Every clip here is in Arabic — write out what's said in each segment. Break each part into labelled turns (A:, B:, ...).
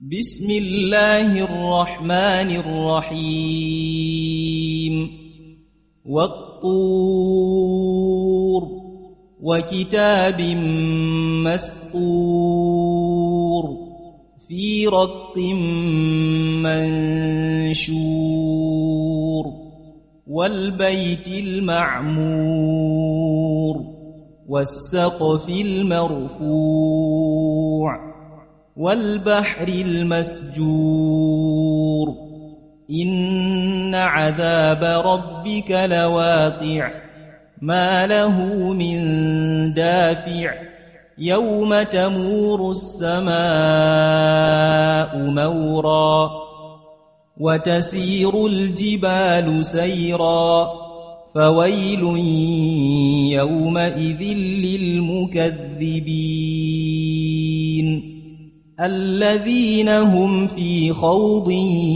A: بسم الله الرحمن الرحيم والطور وكتاب مسطور في رق منشور والبيت المعمور والسقف المرفوع والبحر المسجور إن عذاب ربك لواقع ما له من دافع يوم تمور السماء مورا وتسير الجبال سيرا فويل يومئذ للمكذبين الذين هم في خوض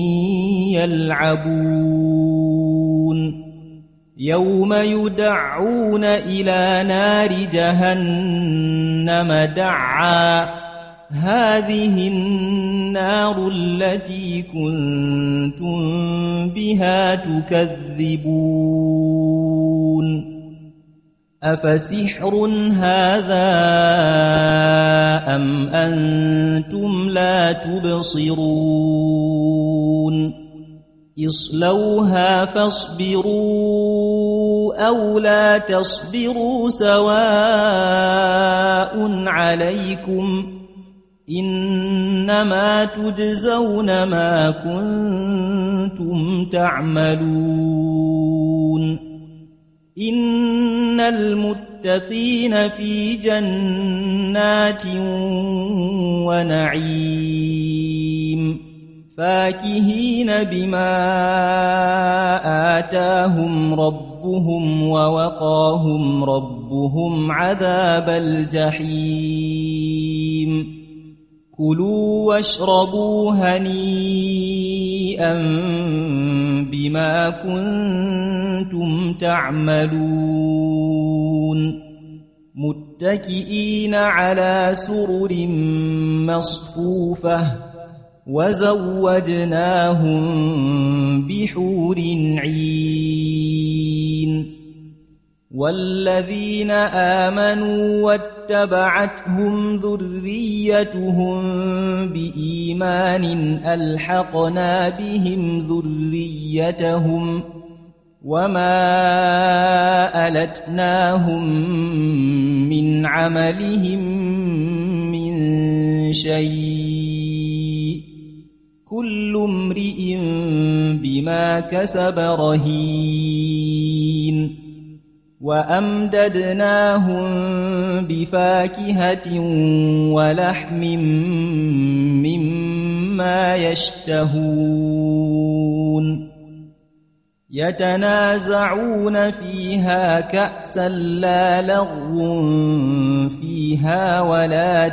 A: يلعبون يوم يدعون إلى نار جهنم دعا هذه النار التي كنتم بها تكذبون أفسحر هذا أم أنتم لا تبصرون اصلوها فاصبروا أو لا تصبروا سواء عليكم إنما تجزون ما كنتم تعملون إن المتقين في جنات ونعيم فاكهين بما آتاهم ربهم ووقاهم ربهم عذاب الجحيم كلوا واشربوا هنيئا بما كنتم تعملون متكئين على سرر مصفوفة وزوجناهم بحور عين والذين آمنوا واتبعتهم ذريتهم بإيمان ألحقنا بهم ذريتهم وما ألتناهم من عملهم من شيء كل امرئ بما كسب رهين وأمددناهم بفاكهة ولحم مما يشتهون يتنازعون فيها كأسا لا لغو فيها ولا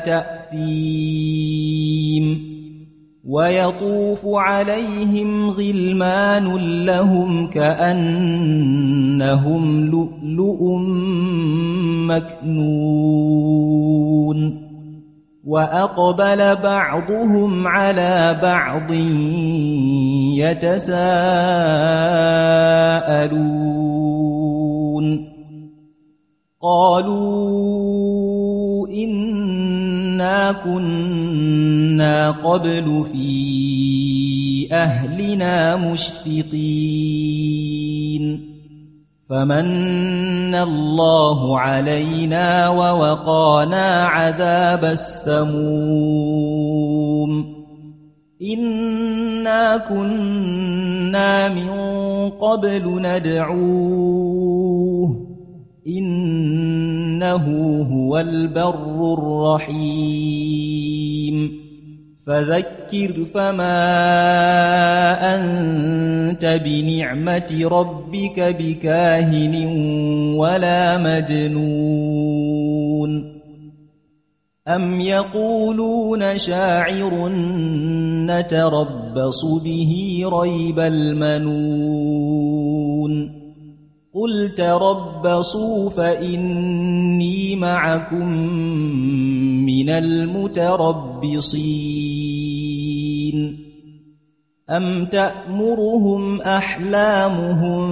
A: تأثيم ويطوف عليهم غلمان لهم كأنهم لؤلؤ مكنون وأقبل بعضهم على بعض يتساءلون قالوا إنا كنا قبل في أهلنا مشفقين فمن الله علينا ووقانا عذاب السموم إنا كنا من قبل ندعوه إنه هو البر الرحيم فذكر فما أنت بنعمة ربك بكاهن ولا مجنون أم يقولون شاعر نتربص به ريب المنون قل تربصوا فإني معكم من المتربصين أم تأمرهم أحلامهم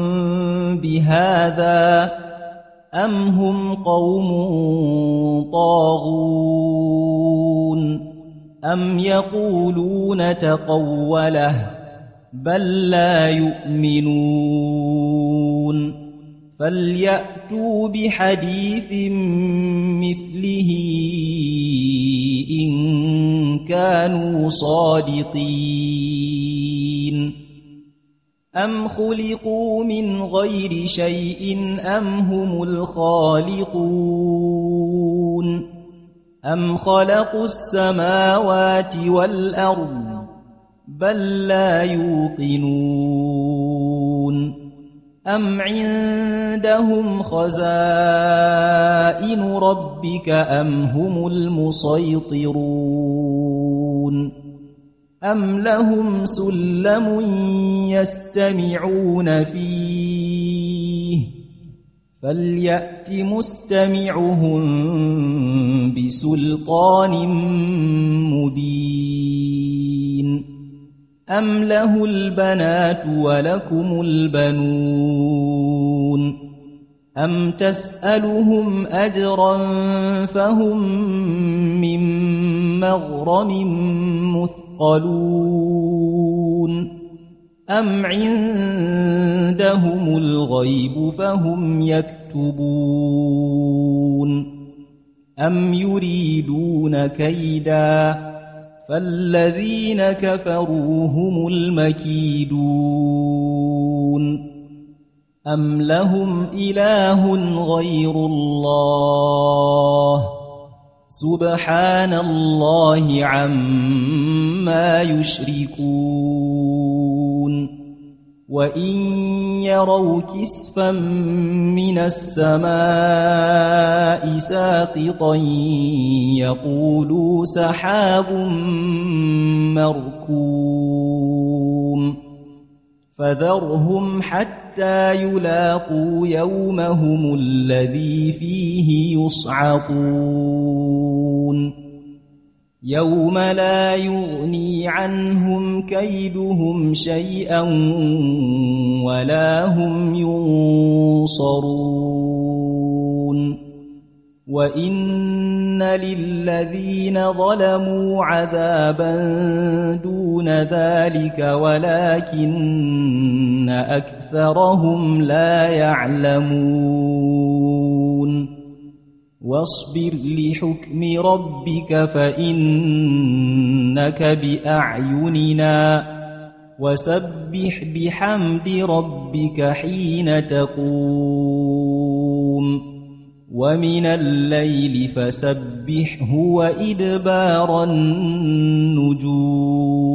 A: بهذا أم هم قوم طاغون أم يقولون تقوله بل لا يؤمنون فليأتوا بحديث مثله إن كانوا صادقين أم خلقوا من غير شيء أم هم الخالقون أم خلقوا السماوات والأرض بل لا يوقنون أم عندهم خزائن ربك أم هم المسيطرون أم لهم سلم يستمعون فيه فليأت مستمعهم بسلطان مبين أم له البنات ولكم البنون أم تسألهم أجرا فهم من مغرم مثقلون أم عندهم الغيب فهم يكتبون أم يريدون كيدا فالذين كفروا هم المكيدون أم لهم إله غير الله سبحان الله عما يشركون وإن يروا كسفا من السماء ساقطا يقولوا سحاب مركوم فذرهم حتى يلاقوا يومهم الذي فيه يصعقون يوم لا يغني عنهم كيدهم شيئا ولا هم ينصرون وإن للذين ظلموا عذابا دون ذلك ولكن أكثرهم لا يعلمون واصبر لحكم ربك فإنك بأعيننا وسبح بحمد ربك حين تقوم ومن الليل فسبحه وإدبار النجوم